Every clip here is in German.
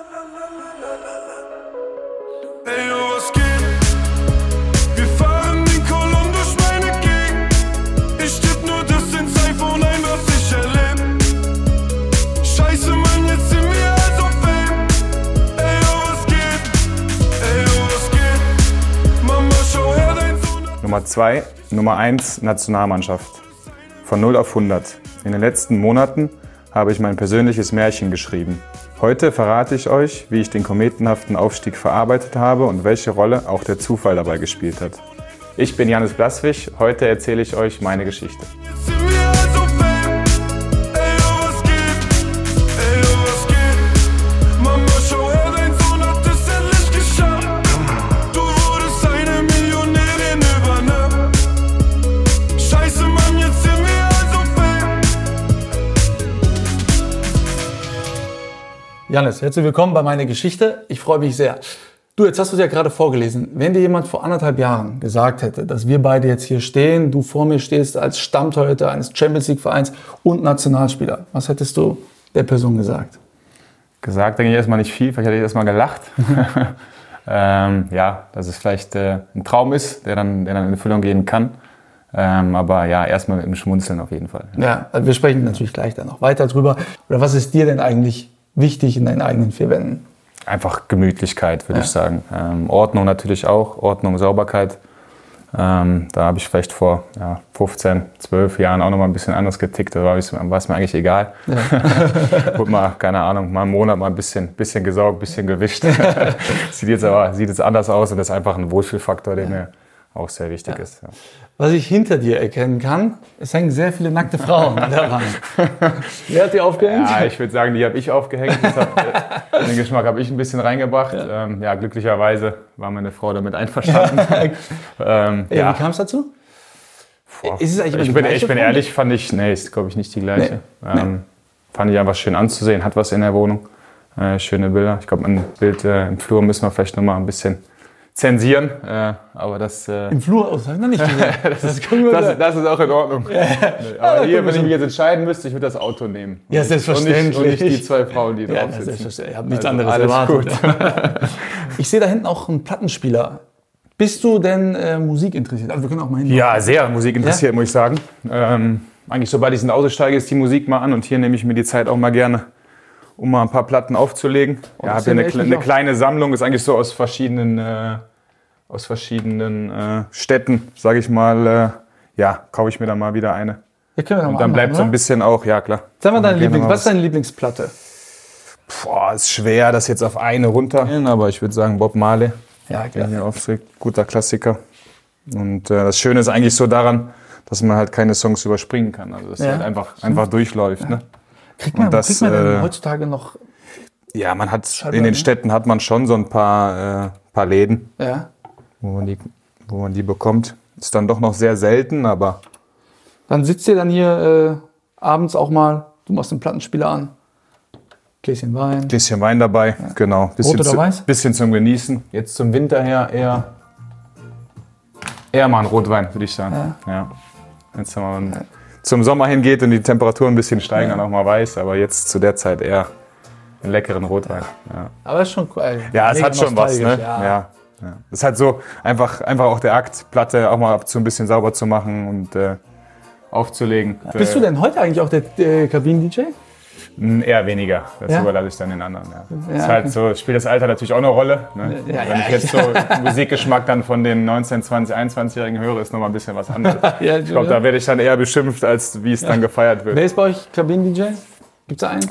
Ey, yo, was geht? Wir fahren den Kolumn durch meine Gegend. Ich tipp nur das ins iPhone ein, was ich erleb. Scheiße, Mann, jetzt sind wir also Fame. Ey, yo, was geht? Ey, yo, was geht? Mama, schau her, dein Sohn hat... Nummer 2, Nummer 1, Nationalmannschaft. Von 0 auf 100. In den letzten Monaten habe ich mein persönliches Märchen geschrieben. Heute verrate ich euch, wie ich den kometenhaften Aufstieg verarbeitet habe und welche Rolle auch der Zufall dabei gespielt hat. Ich bin Jannis Blaswig, heute erzähle ich euch meine Geschichte. Jetzt sind wir also Fame. Ey, yo, was geht? Ey, yo, was geht? Mama, schau her, dein Sohn hat es endlich geschafft. Du wurdest eine Millionärin über Nacht. Scheiße, Mann, jetzt sind wir also Fame. Jannis, herzlich willkommen bei meiner Geschichte. Ich freue mich sehr. Du, jetzt hast du es ja gerade vorgelesen. Wenn dir jemand vor 1,5 Jahren gesagt hätte, dass wir beide jetzt hier stehen, du vor mir stehst als Stammtorhüter eines Champions-League-Vereins und Nationalspieler, was hättest du der Person gesagt? Gesagt denke ich erstmal nicht viel, vielleicht hätte ich erstmal gelacht. Ja, dass es vielleicht ein Traum ist, der dann in Erfüllung gehen kann. Aber ja, erstmal mit einem Schmunzeln auf jeden Fall. Ja, also wir sprechen natürlich gleich dann noch weiter drüber. Oder was ist dir denn eigentlich wichtig in deinen eigenen 4 Wänden? Einfach Gemütlichkeit, würde ich sagen. Ordnung natürlich auch, Ordnung, Sauberkeit. Da habe ich vielleicht vor 15, 12 Jahren auch noch mal ein bisschen anders getickt. Da war es mir eigentlich egal. Ja. Wurde mal, keine Ahnung, mal einen Monat mal ein bisschen gesaugt, ein bisschen gewischt. Sieht jetzt anders aus und das ist einfach ein Wohlfühlfaktor, der mir auch sehr wichtig ist. Ja. Was ich hinter dir erkennen kann, es hängen sehr viele nackte Frauen an der Wand. Wer hat die aufgehängt? Ja, ich würde sagen, die habe ich aufgehängt. Den Geschmack habe ich ein bisschen reingebracht. Ja. Glücklicherweise war meine Frau damit einverstanden. Wie kam es dazu? Ist es eigentlich ich bin ehrlich, ist glaube ich nicht die gleiche. Nee. Fand ich einfach schön anzusehen, hat was in der Wohnung. Schöne Bilder. Ich glaube, ein Bild im Flur müssen wir vielleicht noch mal ein bisschen zensieren, aber das... Im Flur aus, noch nicht das ist auch in Ordnung. Aber hier, wenn ich mich jetzt entscheiden müsste, ich würde das Auto nehmen. Ja, selbstverständlich. Und nicht die 2 Frauen, die drauf sitzen. Selbstverständlich. Ich habe nichts anderes erwartet. Gut. Ich sehe da hinten auch einen Plattenspieler. Bist du denn Musik interessiert? Also wir können auch mal hin. Ja, sehr Musik interessiert, muss ich sagen. Eigentlich sobald ich ins Auto steige, ist die Musik mal an und hier nehme ich mir die Zeit auch mal gerne, um mal ein paar Platten aufzulegen. Ja, habe hier eine kleine Sammlung, ist eigentlich so aus verschiedenen Städten, sage ich mal. Kaufe ich mir dann mal wieder eine. Ja, können wir und dann bleibt so ein bisschen auch, ja klar. Sag mal, was ist deine Lieblingsplatte? Ist schwer, das jetzt auf eine runter, aber ich würde sagen Bob Marley. Ja, klar. Guter Klassiker. Und das Schöne ist eigentlich so daran, dass man halt keine Songs überspringen kann. Also dass es halt einfach durchläuft. Ja. Ne? Kriegt man denn heutzutage noch... Ja, man hat in den Städten hat man schon so ein paar Läden, wo man die bekommt. Ist dann doch noch sehr selten, aber... Dann sitzt ihr dann hier abends auch mal, du machst den Plattenspieler an, Gläschen Wein dabei, genau. Rot oder weiß? Bisschen zum Genießen. Jetzt zum Winter her eher mal ein Rotwein, würde ich sagen. Ja. Jetzt zum Sommer hingeht und die Temperaturen ein bisschen steigen, dann auch mal weiß, aber jetzt zu der Zeit eher einen leckeren Rotwein. Ja. Aber ist schon cool. Ja, es hat schon was, ne? Ja. Es ist halt so einfach auch der Akt, Platte auch mal ab zu ein bisschen sauber zu machen und aufzulegen. Bist du denn heute eigentlich auch der Kabinen-DJ? Eher weniger, das überlasse ich dann den anderen. Ja. Ist halt so, spielt das Alter natürlich auch eine Rolle. Ne? Wenn ich jetzt so Musikgeschmack dann von den 19-, 20-, 21-Jährigen höre, ist nochmal ein bisschen was anderes. Ich glaube, da werde ich dann eher beschimpft, als wie es dann gefeiert wird. Wer ist bei euch Kabinen-DJ? Gibt's da einen?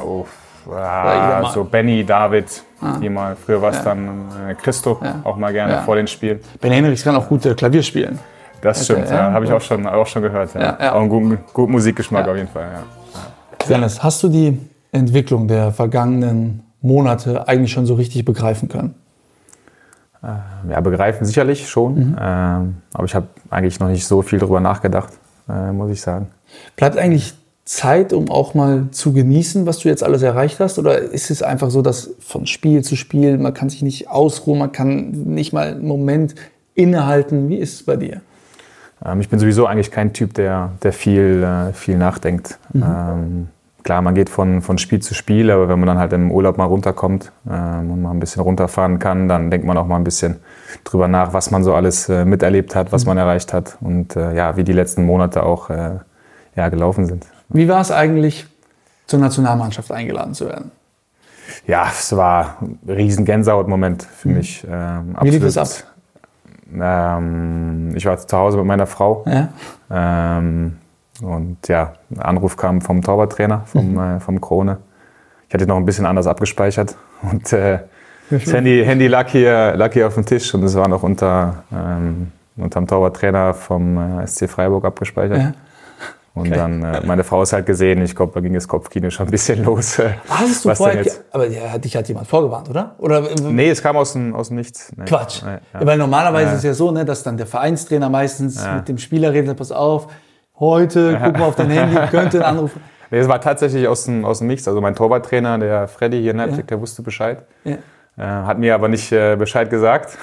So Benny, David, die mal, früher war es dann Christo, auch mal gerne vor den Spielen. Ben Henrichs kann auch gut Klavier spielen. Das stimmt, habe ich auch schon gehört. Ja. Auch einen guten Musikgeschmack auf jeden Fall. Ja. Jannis, hast du die Entwicklung der vergangenen Monate eigentlich schon so richtig begreifen können? Begreifen sicherlich schon. Aber ich habe eigentlich noch nicht so viel drüber nachgedacht, muss ich sagen. Bleibt eigentlich Zeit, um auch mal zu genießen, was du jetzt alles erreicht hast? Oder ist es einfach so, dass von Spiel zu Spiel, man kann sich nicht ausruhen, man kann nicht mal einen Moment innehalten? Wie ist es bei dir? Ich bin sowieso eigentlich kein Typ, der viel nachdenkt. klar, man geht von Spiel zu Spiel, aber wenn man dann halt im Urlaub mal runterkommt und mal ein bisschen runterfahren kann, dann denkt man auch mal ein bisschen drüber nach, was man so alles miterlebt hat, was man erreicht hat und wie die letzten Monate auch gelaufen sind. Wie war es eigentlich, zur Nationalmannschaft eingeladen zu werden? Ja, es war ein riesen Gänsehautmoment für mich. Wie lief es ab? Ich war zu Hause mit meiner Frau. Ja. Und ja, ein Anruf kam vom Torwarttrainer, vom Krone. Ich hatte noch ein bisschen anders abgespeichert. Und das Handy lag hier auf dem Tisch und es war noch unterm Torwarttrainer vom SC Freiburg abgespeichert. Ja. Und dann, meine Frau ist halt gesehen, ich glaube, da ging das Kopfkino schon ein bisschen los. Hast du vorher, aber dich hat jemand vorgewarnt, oder? Nee, es kam aus dem Nichts. Nee. Quatsch. Nee, ja. Weil normalerweise ist es ja so, ne, dass dann der Vereinstrainer meistens mit dem Spieler redet, pass auf, heute, guck mal auf dein Handy, könnte ein Anruf. Nee, es war tatsächlich aus dem Nichts. Also mein Torwarttrainer, der Freddy hier in Leipzig, der wusste Bescheid. Ja. Hat mir aber nicht Bescheid gesagt.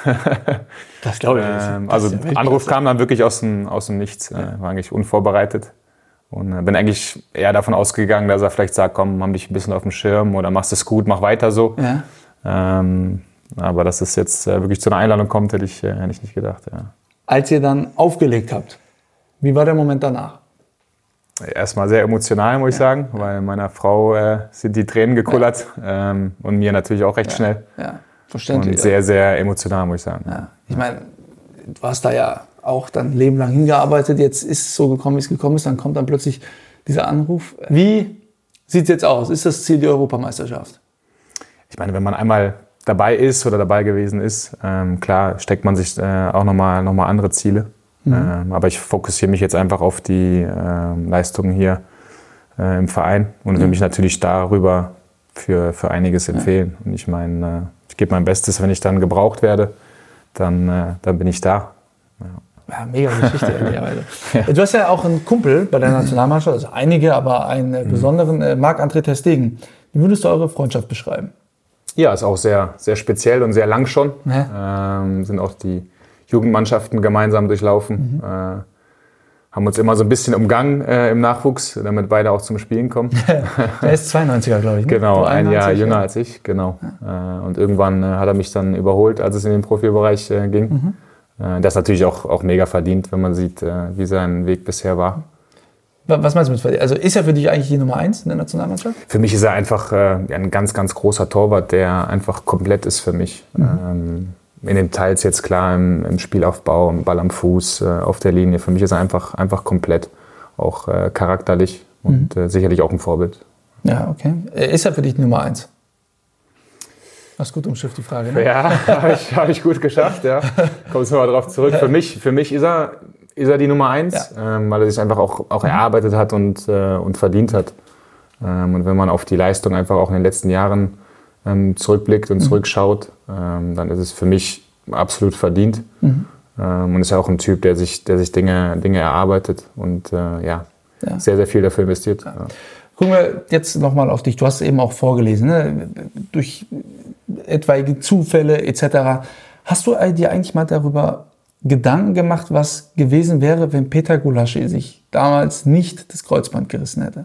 Das glaube ich nicht. Also der Anruf kam dann wirklich aus dem Nichts. War eigentlich unvorbereitet. Und bin eigentlich eher davon ausgegangen, dass er vielleicht sagt, komm, hab dich ein bisschen auf dem Schirm oder machst es gut, mach weiter so. Ja. Aber dass es jetzt wirklich zu einer Einladung kommt, hätte ich nicht gedacht. Ja. Als ihr dann aufgelegt habt, wie war der Moment danach? Erstmal sehr emotional, muss ich sagen, weil meiner Frau sind die Tränen gekullert und mir natürlich auch recht schnell. Ja, verständlich. Und sehr, sehr emotional, muss ich sagen. Ja. Ich meine, du hast da ja auch dann ein Leben lang hingearbeitet, jetzt ist es so gekommen, wie es gekommen ist, dann kommt dann plötzlich dieser Anruf. Wie sieht es jetzt aus? Ist das Ziel die Europameisterschaft? Ich meine, wenn man einmal dabei ist oder dabei gewesen ist, klar steckt man sich auch nochmal andere Ziele. Aber ich fokussiere mich jetzt einfach auf die Leistungen hier im Verein und will mich natürlich darüber für einiges empfehlen. Und ich meine, ich gebe mein Bestes, wenn ich dann gebraucht werde, dann bin ich da. Ja, mega Geschichte, ehrlicherweise. Ja. Du hast ja auch einen Kumpel bei der Nationalmannschaft, also einige, aber einen besonderen, Marc-André ter Stegen. Wie würdest du eure Freundschaft beschreiben? Ja, ist auch sehr, sehr speziell und sehr lang schon. Sind auch die Jugendmannschaften gemeinsam durchlaufen. Haben uns immer so ein bisschen umgangen im Nachwuchs, damit beide auch zum Spielen kommen. Der ist 92er, glaube ich. Ne? Genau, ein Jahr jünger als ich, genau. Und irgendwann hat er mich dann überholt, als es in den Profibereich ging. Das natürlich auch mega verdient, wenn man sieht, wie sein Weg bisher war. Was meinst du mit verdient? Also ist er für dich eigentlich die Nummer 1 in der Nationalmannschaft? Für mich ist er einfach ein ganz, ganz großer Torwart, der einfach komplett ist für mich. In den Details jetzt klar, im Spielaufbau, im Ball am Fuß, auf der Linie. Für mich ist er einfach komplett, auch charakterlich und sicherlich auch ein Vorbild. Ja, okay. Ist er für dich die Nummer 1? Hast gut umschifft die Frage, ne? Ja, hab ich gut geschafft, ja. Kommst du mal drauf zurück. Für mich ist er die Nummer 1, weil er sich einfach auch erarbeitet hat und verdient hat. Und wenn man auf die Leistung einfach auch in den letzten Jahren zurückblickt und zurückschaut, dann ist es für mich absolut verdient. Und ist ja auch ein Typ, der sich Dinge erarbeitet und sehr, sehr viel dafür investiert. Ja. Gucken wir jetzt nochmal auf dich. Du hast eben auch vorgelesen, ne? Durch etwaige Zufälle etc. Hast du dir eigentlich mal darüber Gedanken gemacht, was gewesen wäre, wenn Peter Gulácsi sich damals nicht das Kreuzband gerissen hätte?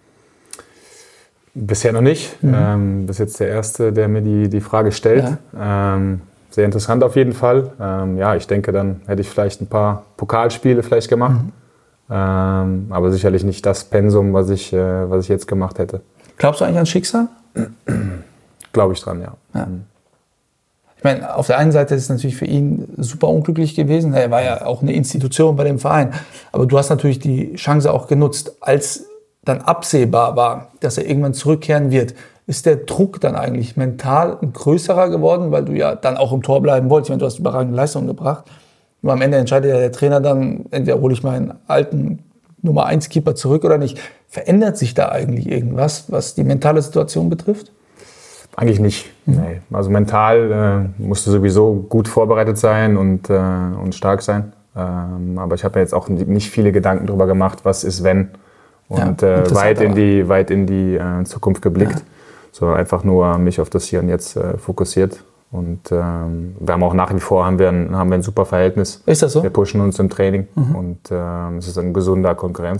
Bisher noch nicht. Das ist jetzt der Erste, der mir die Frage stellt. Ja. Sehr interessant auf jeden Fall. Ich denke, dann hätte ich vielleicht ein paar Pokalspiele vielleicht gemacht. Aber sicherlich nicht das Pensum, was ich jetzt gemacht hätte. Glaubst du eigentlich an Schicksal? Glaube ich dran, ja. Ich meine, auf der einen Seite ist es natürlich für ihn super unglücklich gewesen. Er war ja auch eine Institution bei dem Verein. Aber du hast natürlich die Chance auch genutzt. Als dann absehbar war, dass er irgendwann zurückkehren wird, ist der Druck dann eigentlich mental ein größerer geworden, weil du ja dann auch im Tor bleiben wolltest. Ich meine, du hast überragende Leistungen gebracht. Nur am Ende entscheidet ja der Trainer dann, entweder hole ich meinen alten Nummer 1 Keeper zurück oder nicht. Verändert sich da eigentlich irgendwas, was die mentale Situation betrifft? Eigentlich nicht. Nee. Also mental musst du sowieso gut vorbereitet sein und stark sein. Aber ich habe mir jetzt auch nicht viele Gedanken darüber gemacht, was ist wenn. Und weit in die Zukunft geblickt. Ja. So einfach nur mich auf das Hier und Jetzt fokussiert. Und wir haben auch nach wie vor haben wir ein super Verhältnis. Ist das so? Wir pushen uns im Training und es ist ein gesunder Konkurrenzkampf.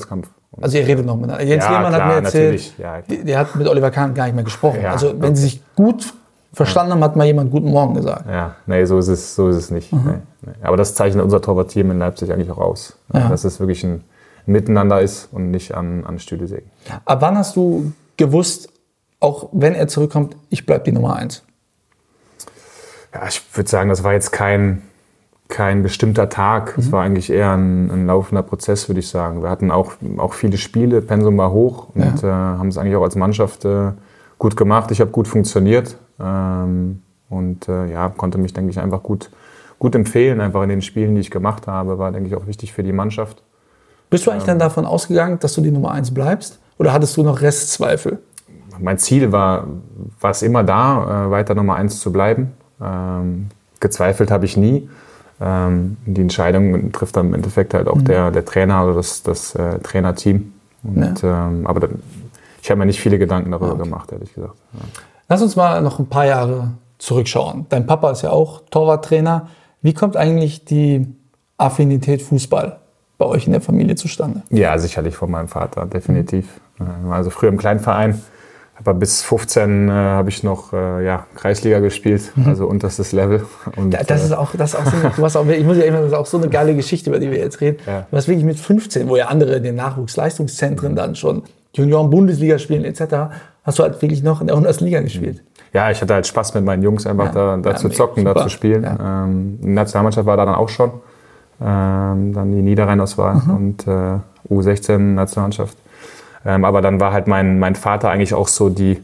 Also ihr redet noch miteinander. Jens Lehmann hat mir erzählt, der hat mit Oliver Kahn gar nicht mehr gesprochen. Ja, also wenn sie sich gut verstanden haben, hat mal jemand Guten Morgen gesagt. Ja, nee, so ist es nicht. Nee. Aber das zeichnet unser Torwartteam in Leipzig eigentlich auch aus. Ja. Dass es wirklich ein Miteinander ist und nicht an Stühlesägen. Ab wann hast du gewusst, auch wenn er zurückkommt, ich bleibe die Nummer 1? Ja, ich würde sagen, das war jetzt kein bestimmter Tag. Es war eigentlich eher ein laufender Prozess, würde ich sagen. Wir hatten auch viele Spiele, Pensum war hoch und haben es eigentlich auch als Mannschaft gut gemacht. Ich habe gut funktioniert und konnte mich, denke ich, einfach gut empfehlen. Einfach in den Spielen, die ich gemacht habe, war, denke ich, auch wichtig für die Mannschaft. Bist du eigentlich dann davon ausgegangen, dass du die Nummer 1 bleibst? Oder hattest du noch Restzweifel? Mein Ziel war es immer da, weiter Nummer 1 zu bleiben. Gezweifelt habe ich nie. Die Entscheidung trifft dann im Endeffekt halt auch der Trainer oder das Trainerteam. Und, aber ich habe mir nicht viele Gedanken darüber gemacht, ehrlich gesagt. Ja. Lass uns mal noch ein paar Jahre zurückschauen. Dein Papa ist ja auch Torwarttrainer. Wie kommt eigentlich die Affinität Fußball bei euch in der Familie zustande? Ja, sicherlich von meinem Vater, definitiv. Also früher im Kleinverein. Aber bis 15 habe ich noch Kreisliga gespielt, also unterstes Level. Und, das ist auch so ich muss ja immer sagen, auch so eine geile Geschichte, über die wir jetzt reden. Ja. Du hast wirklich mit 15, wo ja andere in den Nachwuchsleistungszentren dann schon Junioren-Bundesliga spielen etc., hast du halt wirklich noch in der untersten Liga gespielt. Ja, ich hatte halt Spaß mit meinen Jungs, einfach da zu zocken, super. Da zu spielen. Ja. Die Nationalmannschaft war da dann auch schon. Dann die Niederrhein-Auswahl und U16-Nationalmannschaft. Aber dann war halt mein Vater eigentlich auch so die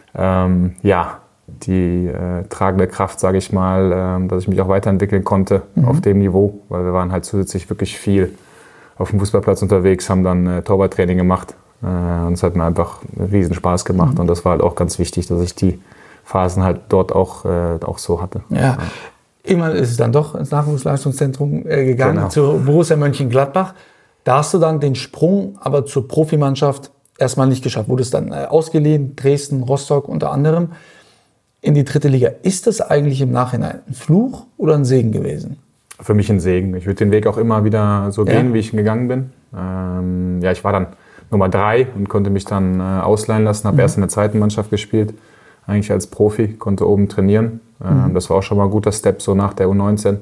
tragende Kraft, sage ich mal, dass ich mich auch weiterentwickeln konnte auf dem Niveau, weil wir waren halt zusätzlich wirklich viel auf dem Fußballplatz unterwegs, haben dann Torwarttraining gemacht und es hat mir einfach riesen Spaß gemacht und das war halt auch ganz wichtig, dass ich die Phasen halt dort auch so hatte. Ja. Irgendwann ist es dann doch ins Nachwuchsleistungszentrum gegangen, zu Borussia Mönchengladbach. Da hast du dann den Sprung aber zur Profimannschaft erstmal nicht geschafft. Wurdest dann ausgeliehen, Dresden, Rostock unter anderem, in die 3. Liga. Ist das eigentlich im Nachhinein ein Fluch oder ein Segen gewesen? Für mich ein Segen. Ich würde den Weg auch immer wieder so gehen, wie ich ihn gegangen bin. Ich war dann Nummer 3 und konnte mich dann ausleihen lassen. Habe erst in der 2. Mannschaft gespielt, eigentlich als Profi, konnte oben trainieren. Das war auch schon mal ein guter Step so nach der U19.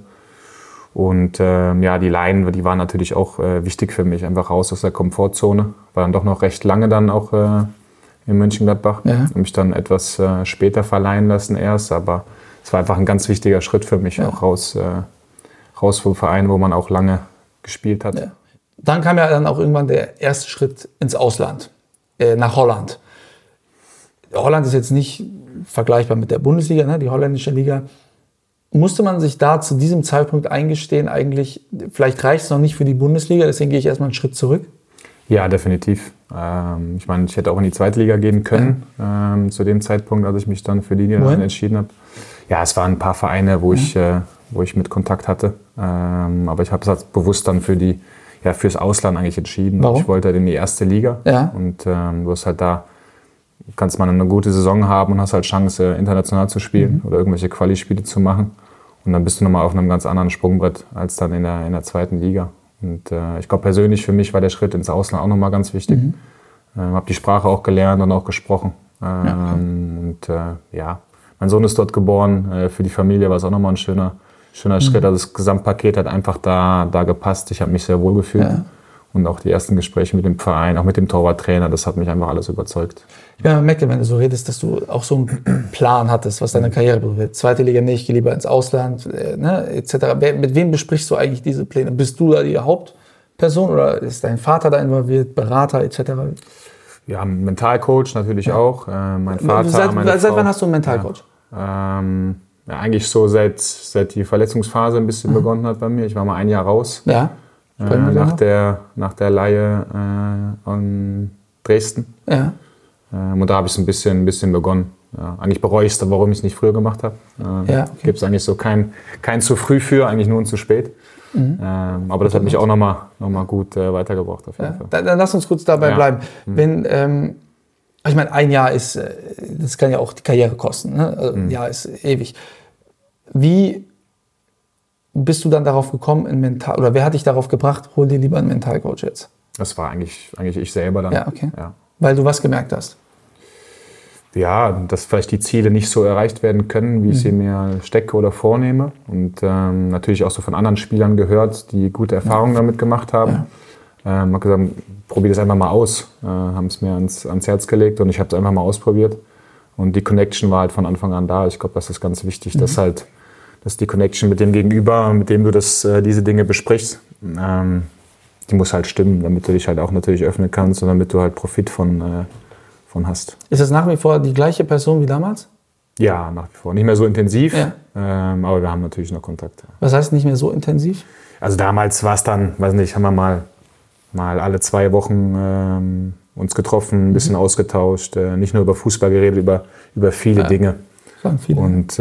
Und die Leihen, die waren natürlich auch wichtig für mich, einfach raus aus der Komfortzone. War dann doch noch recht lange dann auch in Mönchengladbach. Ja. Und mich dann etwas später verleihen lassen erst, aber es war einfach ein ganz wichtiger Schritt für mich, auch raus vom Verein, wo man auch lange gespielt hat. Ja. Dann kam ja dann auch irgendwann der erste Schritt ins Ausland, nach Holland. Holland ist jetzt nicht vergleichbar mit der Bundesliga, ne, die holländische Liga. Musste man sich da zu diesem Zeitpunkt eingestehen, eigentlich, vielleicht reicht es noch nicht für die Bundesliga, deswegen gehe ich erstmal einen Schritt zurück? Ja, definitiv. Ich meine, ich hätte auch in die 2. Liga gehen können, zu dem Zeitpunkt, als ich mich dann für die Niederlande entschieden habe. Ja, es waren ein paar Vereine, wo ich mit Kontakt hatte. Aber ich habe es halt bewusst dann fürs Ausland eigentlich entschieden. Warum? Ich wollte halt in die 1. Liga. Ja. Und du hast halt da, kannst man eine gute Saison haben und hast halt Chance, international zu spielen oder irgendwelche Quali-Spiele zu machen. Und dann bist du nochmal auf einem ganz anderen Sprungbrett als dann in der 2. Liga. Und ich glaube, persönlich für mich war der Schritt ins Ausland auch nochmal ganz wichtig. Habe die Sprache auch gelernt und auch gesprochen. Mein Sohn ist dort geboren. Für die Familie war es auch nochmal ein schöner Schritt. Also das Gesamtpaket hat einfach da gepasst. Ich habe mich sehr wohl gefühlt. Ja. Und auch die ersten Gespräche mit dem Verein, auch mit dem Torwarttrainer, das hat mich einfach alles überzeugt. Ja, man merkt ja, wenn du so redest, dass du auch so einen Plan hattest, was deine Karriere betrifft. 2. Liga nicht, ich gehe lieber ins Ausland, etc. Mit wem besprichst du eigentlich diese Pläne? Bist du da die Hauptperson oder ist dein Vater da involviert, Berater etc.? Ja, Mentalcoach natürlich auch. Mein Vater, seit Frau. Wann hast du einen Mentalcoach? Eigentlich so seit die Verletzungsphase ein bisschen begonnen hat bei mir. Ich war mal ein Jahr raus. Ja. Nach der Leihe in Dresden. Ja. Und da habe ich es ein bisschen begonnen. Ja, eigentlich bereue ich es, warum ich es nicht früher gemacht habe. Gibt es eigentlich so kein zu früh für, eigentlich nur ein zu spät. Aber das hat mich auch noch mal gut weitergebracht auf jeden Fall. Dann lass uns kurz dabei bleiben. Wenn, ich meine, ein Jahr ist, das kann ja auch die Karriere kosten. Ne? Also ein Jahr ist ewig. Wie bist du dann darauf gekommen, oder wer hat dich darauf gebracht, hol dir lieber einen Mentalcoach jetzt? Das war eigentlich ich selber dann. Ja, okay. Ja. Weil du was gemerkt hast. Ja, dass vielleicht die Ziele nicht so erreicht werden können, wie ich sie mir stecke oder vornehme. Und natürlich auch so von anderen Spielern gehört, die gute Erfahrungen damit gemacht haben. Ja. Hab gesagt, probier das einfach mal aus. Haben es mir ans Herz gelegt und ich habe es einfach mal ausprobiert. Und die Connection war halt von Anfang an da. Ich glaube, das ist ganz wichtig, dass die Connection mit dem Gegenüber, mit dem du diese Dinge besprichst, die muss halt stimmen, damit du dich halt auch natürlich öffnen kannst und damit du halt Profit von hast. Ist das nach wie vor die gleiche Person wie damals? Ja, nach wie vor. Nicht mehr so intensiv, aber wir haben natürlich noch Kontakt. Ja. Was heißt nicht mehr so intensiv? Also damals war es dann, weiß nicht, haben wir mal alle 2 Wochen uns getroffen, ein bisschen ausgetauscht, nicht nur über Fußball geredet, über viele Dinge. Sagen viele. Und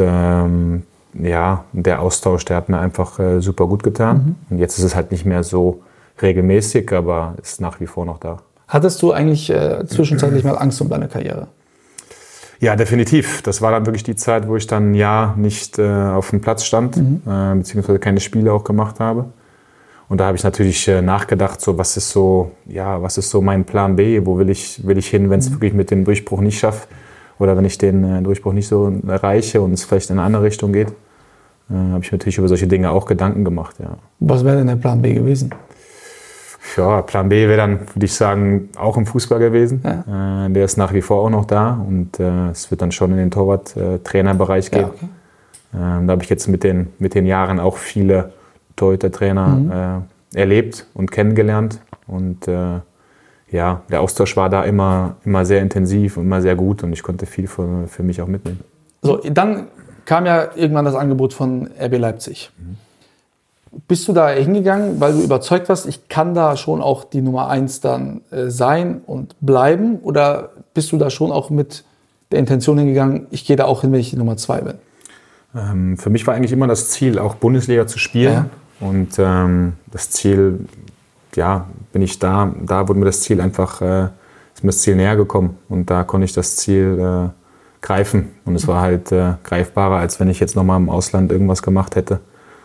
der Austausch, der hat mir einfach super gut getan. Und jetzt ist es halt nicht mehr so regelmäßig, aber ist nach wie vor noch da. Hattest du eigentlich zwischenzeitlich mal Angst um deine Karriere? Ja, definitiv. Das war dann wirklich die Zeit, wo ich dann ein Jahr nicht auf dem Platz stand, beziehungsweise keine Spiele auch gemacht habe. Und da habe ich natürlich nachgedacht, so was ist so mein Plan B? Wo will ich hin, wenn es wirklich mit dem Durchbruch nicht schaffe oder wenn ich den Durchbruch nicht so erreiche und es vielleicht in eine andere Richtung geht? Habe ich natürlich über solche Dinge auch Gedanken gemacht. Ja. Was wäre denn der Plan B gewesen? Ja, Plan B wäre dann, würde ich sagen, auch im Fußball gewesen. Ja. Der ist nach wie vor auch noch da und es wird dann schon in den Torwart-Trainerbereich gehen. Ja, okay. Da habe ich jetzt mit den Jahren auch viele Torhüter-Trainer erlebt und kennengelernt. Und der Austausch war da immer sehr intensiv und immer sehr gut und ich konnte viel für mich auch mitnehmen. So, dann kam ja irgendwann das Angebot von RB Leipzig. Bist du da hingegangen, weil du überzeugt warst, ich kann da schon auch die Nummer 1 dann sein und bleiben? Oder bist du da schon auch mit der Intention hingegangen, ich gehe da auch hin, wenn ich die Nummer 2 bin? Für mich war eigentlich immer das Ziel, auch Bundesliga zu spielen. Ja. Und das Ziel, bin ich da wurde mir das Ziel einfach, ist mir das Ziel näher gekommen. Und da konnte ich das Ziel greifen. Und es war halt greifbarer, als wenn ich jetzt nochmal im Ausland irgendwas gemacht hätte.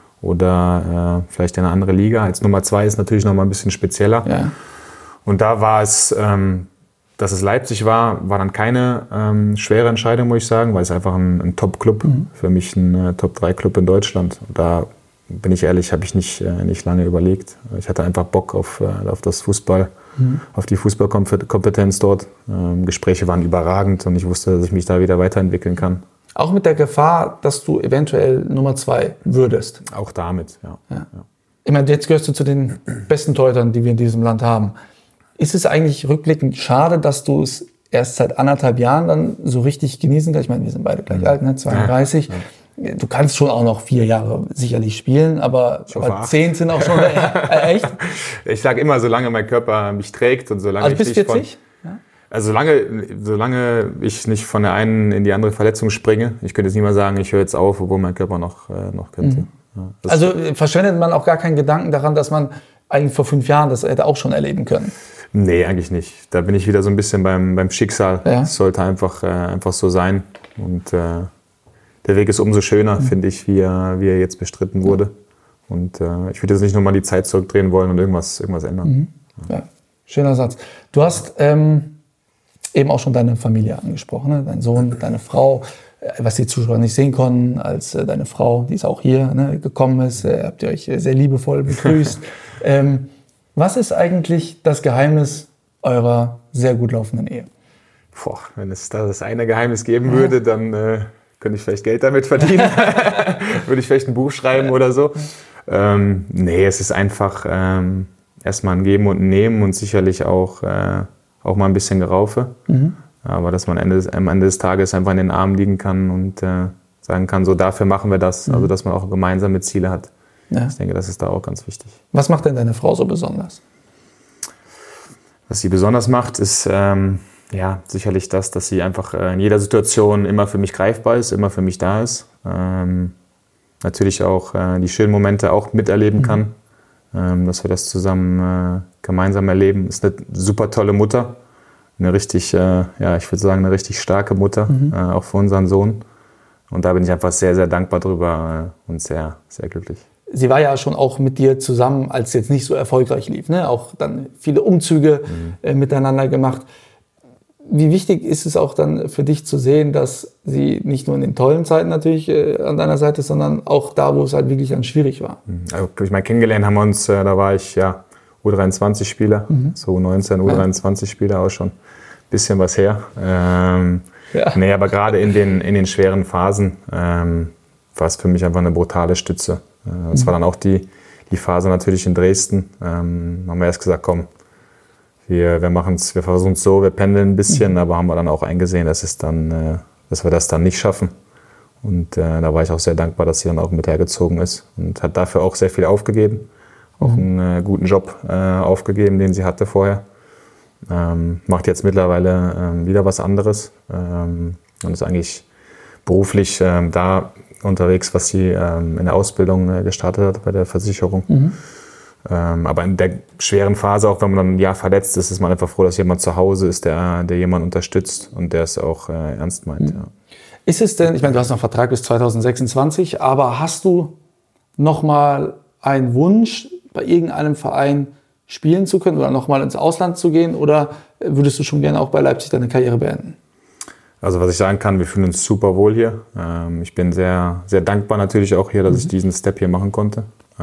Oder vielleicht in eine andere Liga. Als Nummer 2 ist natürlich noch mal ein bisschen spezieller. Ja. Und da war es, dass es Leipzig war dann keine schwere Entscheidung, muss ich sagen, weil es einfach ein Top-Club, für mich ein Top-3-Club in Deutschland. Und da bin ich ehrlich, habe ich nicht lange überlegt. Ich hatte einfach Bock auf das Fußball, auf die Fußballkompetenz dort. Gespräche waren überragend und ich wusste, dass ich mich da wieder weiterentwickeln kann. Auch mit der Gefahr, dass du eventuell Nummer 2 würdest. Auch damit, ja. Ich meine, jetzt gehörst du zu den besten Torhütern, die wir in diesem Land haben. Ist es eigentlich rückblickend schade, dass du es erst seit 1,5 Jahren dann so richtig genießen kannst? Ich meine, wir sind beide gleich alt, ne? 32. Ja. Du kannst schon auch noch 4 Jahre sicherlich spielen, aber 10 sind auch schon echt. Ich sage immer, solange mein Körper mich trägt und solange also bis 40? Also solange ich nicht von der einen in die andere Verletzung springe, ich könnte jetzt nicht mal sagen, ich höre jetzt auf, obwohl mein Körper noch könnte. Ja, also verschwendet man auch gar keinen Gedanken daran, dass man eigentlich vor 5 Jahren das hätte auch schon erleben können? Nee, eigentlich nicht. Da bin ich wieder so ein bisschen beim Schicksal. Ja. Es sollte einfach so sein. Und der Weg ist umso schöner, finde ich, wie er jetzt bestritten wurde. Und ich würde jetzt nicht nochmal die Zeit zurückdrehen wollen und irgendwas ändern. Ja, schöner Satz. Du hast eben auch schon deine Familie angesprochen, ne? Dein Sohn, deine Frau, was die Zuschauer nicht sehen konnten, als deine Frau, die ist auch hier gekommen ist, habt ihr euch sehr liebevoll begrüßt. Was ist eigentlich das Geheimnis eurer sehr gut laufenden Ehe? Wenn es da das eine Geheimnis geben würde, dann könnte ich vielleicht Geld damit verdienen. Würde ich vielleicht ein Buch schreiben oder so. Nee, es ist einfach erstmal ein Geben und ein Nehmen und sicherlich auch mal ein bisschen Geraufe. Aber dass man am Ende des Tages einfach in den Armen liegen kann und sagen kann, so dafür machen wir das. Also dass man auch gemeinsame Ziele hat. Ja. Ich denke, das ist da auch ganz wichtig. Was macht denn deine Frau so besonders? Was sie besonders macht, ist sicherlich das, dass sie einfach in jeder Situation immer für mich greifbar ist, immer für mich da ist. Natürlich auch die schönen Momente auch miterleben kann. Dass wir das zusammen gemeinsam erleben. Ist eine super tolle Mutter. Eine richtig, ich würde sagen, eine richtig starke Mutter, auch für unseren Sohn. Und da bin ich einfach sehr, sehr dankbar drüber und sehr, sehr glücklich. sie war ja schon auch mit dir zusammen, als es jetzt nicht so erfolgreich lief. Ne? Auch dann viele Umzüge miteinander gemacht. Wie wichtig ist es auch dann für dich zu sehen, dass sie nicht nur in den tollen Zeiten natürlich an deiner Seite ist, sondern auch da, wo es halt wirklich dann schwierig war? Also, ich meine, kennengelernt haben wir uns, da war ich ja U23-Spieler, so U19, U23-Spieler, auch schon ein bisschen was her. Nee, aber gerade in den schweren Phasen war es für mich einfach eine brutale Stütze. Das war dann auch die Phase natürlich in Dresden. Haben wir erst gesagt, komm, wir versuchen es so, wir pendeln ein bisschen, aber haben wir dann auch eingesehen, dass wir das dann nicht schaffen. Und da war ich auch sehr dankbar, dass sie dann auch mit hergezogen ist und hat dafür auch sehr viel aufgegeben. Auch einen guten Job aufgegeben, den sie hatte vorher. Macht jetzt mittlerweile wieder was anderes und ist eigentlich beruflich da unterwegs, was sie in der Ausbildung gestartet hat bei der Versicherung. Aber in der schweren Phase, auch wenn man dann ein Jahr verletzt ist, ist man einfach froh, dass jemand zu Hause ist, der jemand unterstützt und der es auch ernst meint. Ja. Ist es denn, ich meine, du hast noch einen Vertrag bis 2026, aber hast du nochmal einen Wunsch, bei irgendeinem Verein spielen zu können oder nochmal ins Ausland zu gehen, oder würdest du schon gerne auch bei Leipzig deine Karriere beenden? Also was ich sagen kann, wir fühlen uns super wohl hier. Ich bin sehr, sehr dankbar natürlich auch hier, dass ich diesen Step hier machen konnte.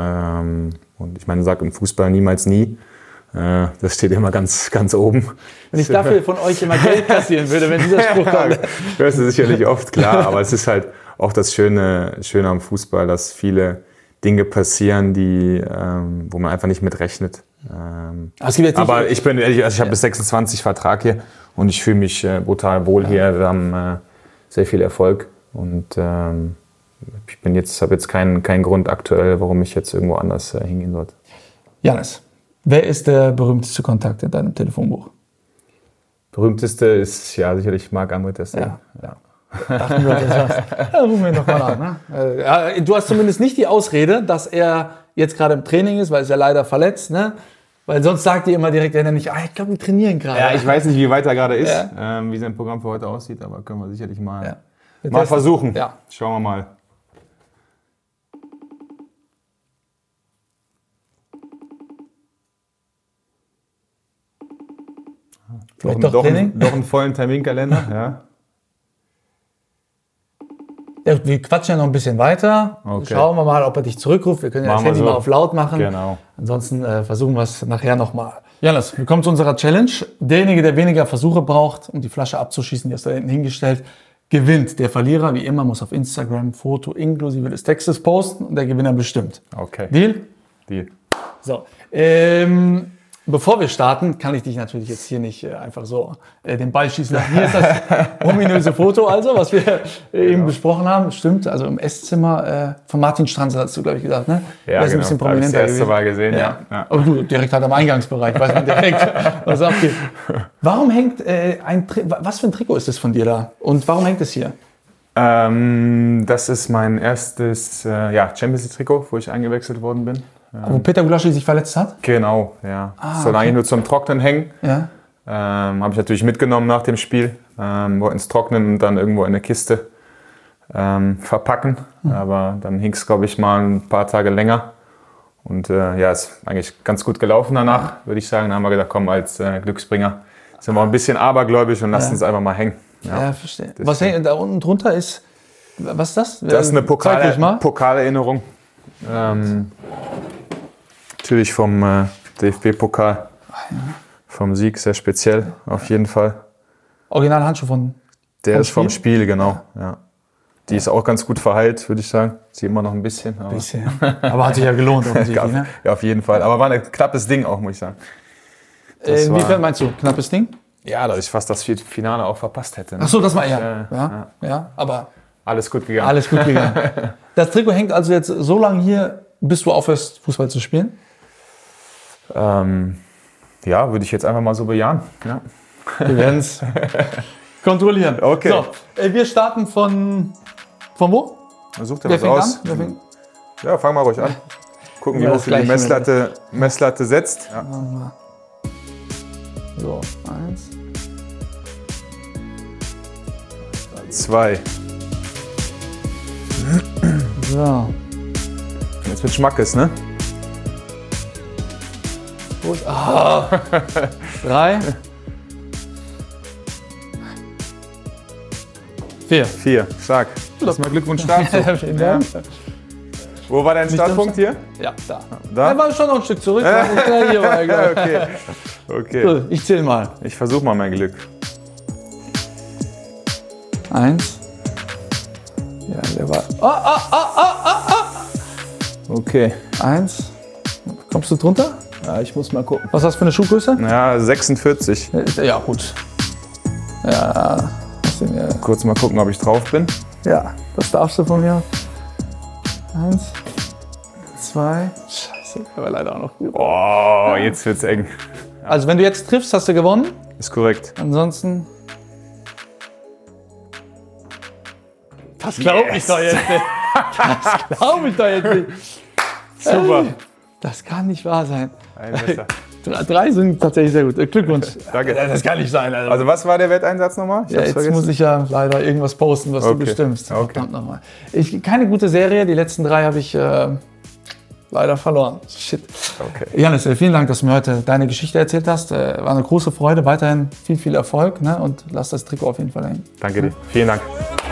Und ich meine, sag im Fußball niemals nie. Das steht immer ganz, ganz oben. Wenn ich dafür von euch immer Geld kassieren würde, wenn dieser Spruch kommt. Hörst du sicherlich oft, klar. Aber es ist halt auch das Schöne am Fußball, dass viele Dinge passieren, wo man einfach nicht mit rechnet. Aber ich bin ehrlich, also ich habe bis 26 Vertrag hier und ich fühle mich brutal wohl hier. Wir haben sehr viel Erfolg und ich habe jetzt keinen Grund aktuell, warum ich jetzt irgendwo anders hingehen sollte. Janis, wer ist der berühmteste Kontakt in deinem Telefonbuch? Berühmteste ist ja sicherlich Marc-André Ter Stegen. Ja. Dachten wir, das rufen wir ihn doch mal an. Ne? Du hast zumindest nicht die Ausrede, dass er jetzt gerade im Training ist, weil er ist ja leider verletzt. Ne? Weil sonst sagt ihr immer direkt, wenn er nicht, ich glaube, wir trainieren gerade. Ja, ich weiß nicht, wie weit er gerade ist, wie sein Programm für heute aussieht, aber können wir sicherlich mal versuchen. Ja. Schauen wir mal. Vielleicht doch Training? Doch einen vollen Terminkalender, ja. Ja, wir quatschen ja noch ein bisschen weiter. Okay. Schauen wir mal, ob er dich zurückruft. Wir können ja das Handy mal auf laut machen. Genau. Ansonsten versuchen wir es nachher nochmal. Janis, wir kommen zu unserer Challenge. Derjenige, der weniger Versuche braucht, um die Flasche abzuschießen, die hast du da hinten hingestellt, gewinnt. Der Verlierer, wie immer, muss auf Instagram ein Foto inklusive des Textes posten und der Gewinner bestimmt. Okay. Deal? Deal. So. Bevor wir starten, kann ich dich natürlich jetzt hier nicht einfach so den Ball schießen lassen. Hier ist das ominöse Foto, also, was wir eben besprochen haben. Stimmt, also im Esszimmer von Martin Stranzl, hast du, glaube ich, gesagt, ne? Ja, der ist ein bisschen prominenter gewesen. Das erste Mal gesehen, ja. Aber du, direkt halt am Eingangsbereich, weiß man direkt, was abgeht. Warum hängt was für ein Trikot ist das von dir da? Und warum hängt es hier? Das ist mein erstes Champions League-Trikot, wo ich eingewechselt worden bin. Wo Peter Gulaschi sich verletzt hat? Genau, ja. Soll eigentlich nur zum Trocknen hängen. Ja. Habe ich natürlich mitgenommen nach dem Spiel. Wollte ins Trocknen und dann irgendwo in eine Kiste verpacken. Aber dann hing es, glaube ich, mal ein paar Tage länger. Und ist eigentlich ganz gut gelaufen danach, würde ich sagen. Dann haben wir gedacht, komm, als Glücksbringer sind wir ein bisschen abergläubig und lassen es einfach mal hängen. Ja, verstehe. Was hängt da unten drunter ist, was ist das? Das ist eine Pokalerinnerung. Natürlich vom DFB-Pokal, vom Sieg, sehr speziell, auf jeden Fall. Original Handschuh Der ist vom Spiel, genau. Ja. Die ist auch ganz gut verheilt, würde ich sagen. Sie immer noch ein bisschen. Aber hat sich ja gelohnt, offensichtlich, ne? Ja, auf jeden Fall. Aber war ein knappes Ding auch, muss ich sagen. Inwiefern meinst du, knappes Ding? Ja, dass ich fast das Finale auch verpasst hätte. Ne? Ach so, das war ja, aber alles gut gegangen. Alles gut gegangen. Das Trikot hängt also jetzt so lange hier, bis du aufhörst, Fußball zu spielen? Würde ich jetzt einfach mal so bejahen. Ja. Wir werden es kontrollieren. Okay. So, wir starten von wo? Such dir was aus. Ja, fang mal ruhig an. Gucken, wie hoch du die Messlatte setzt. Ja. So, 1. 2. So. Jetzt mit Schmackes, ne? Wo ist, 3, 4. 4. Stark. Erstmal Glückwunsch dazu. Vielen Dank. Wo war dein Startpunkt hier? Ja, da. Da? Er war schon noch ein Stück zurück. Hier war er, glaub ich. Okay. So, ich zähle mal. Ich versuche mal mein Glück. 1. Ja, der war. Okay. 1. Kommst du drunter? Ja, ich muss mal gucken. Was hast du für eine Schuhgröße? Ja, 46. Ja, gut. Ja, Kurz mal gucken, ob ich drauf bin. ja, das darfst du von mir. 1, 2. Scheiße, der war leider auch noch gut. Oh, jetzt wird's eng. Also, wenn du jetzt triffst, hast du gewonnen. Ist korrekt. Ansonsten. Das glaube ich doch jetzt nicht. Das glaube ich doch jetzt nicht. Super. Ey, das kann nicht wahr sein. Ein besser. 3 sind tatsächlich sehr gut. Glückwunsch. Danke. Das kann nicht sein. Alter. Also was war der Wetteinsatz nochmal? Ich Ja, hab's jetzt vergessen. muss ich ja leider irgendwas posten, was du Okay. bestimmst. Okay. Verdammt nochmal. Keine gute Serie. Die letzten 3 habe ich leider verloren. Shit. Okay. Janis, vielen Dank, dass du mir heute deine Geschichte erzählt hast. War eine große Freude. Weiterhin viel, viel Erfolg. Ne? Und lass das Trikot auf jeden Fall hängen. Danke dir. Vielen Dank.